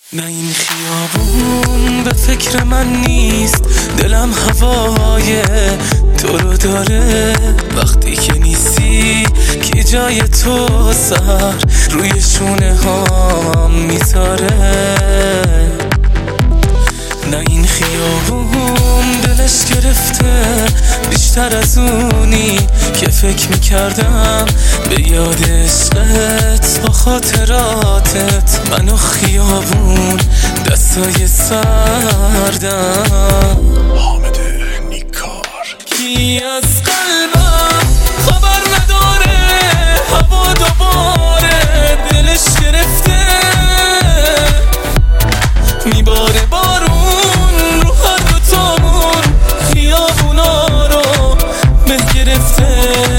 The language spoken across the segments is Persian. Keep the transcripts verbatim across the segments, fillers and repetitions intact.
نه این خیابون به فکر من نیست، دلم هوای تو رو داره. وقتی که نیستی کی جای تو سر روی شونه هام میذاره. نه این خیابون دلش گرفته بیشتر از اونی که فکر میکردم. به یاد عشقت با خاطراتت من و خیابون دستای سردم. حامد نیکار. کی از قلبم خبر نداره، هوا دوباره دلش گرفته. میباره بارون رو هر دوتامون، خیابونا رو مه گرفته.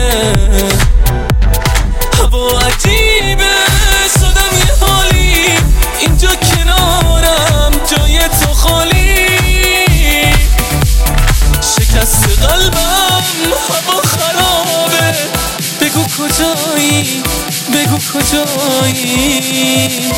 هوا عجیبه شدم یه حالی، اینجا کنارم جای تو خالی. شکست قلبم هوا خرابه، بگو کجایی، بگو کجایی.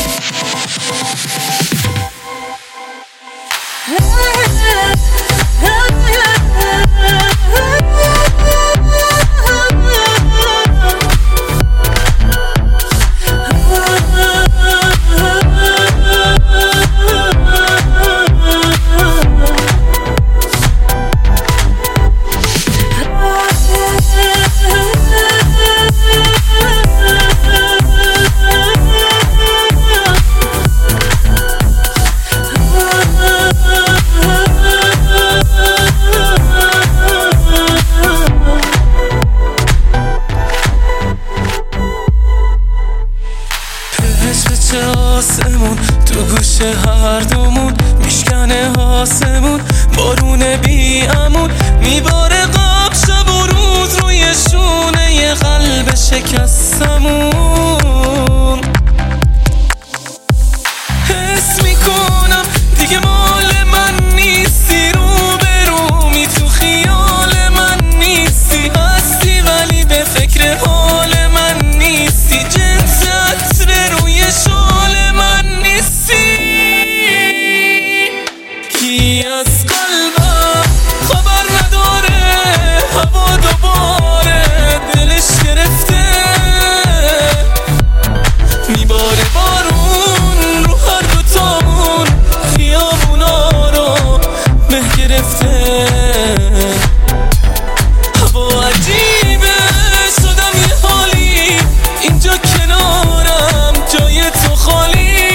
آسمون تو گوشه هر دومون میشکنه آسمون، بارون بی امون میباره قاب شب و روز روی شونه ی قلب شکستمون. حس میکنم دیگه مال من نیستی، رو به رومی تو خیال من نیستی. هستی ولی به فکر حال من نیستی، جنس عطر روی شال من نیستی. کی از قلبم خبر نداره، هوا دوباره دلش گرفته. میباره بارون رو هر دوتامون، خیابونا رو مه گرفته. هوا عجیبه شدم یه حالی، اینجا کنارم جای تو خالی.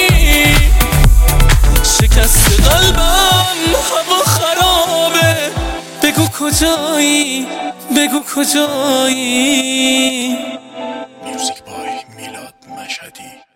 شکست قلبم هوا خرابه، بگو کجایی، بگو کجایی. میوزیک بای میلاد مشهدی.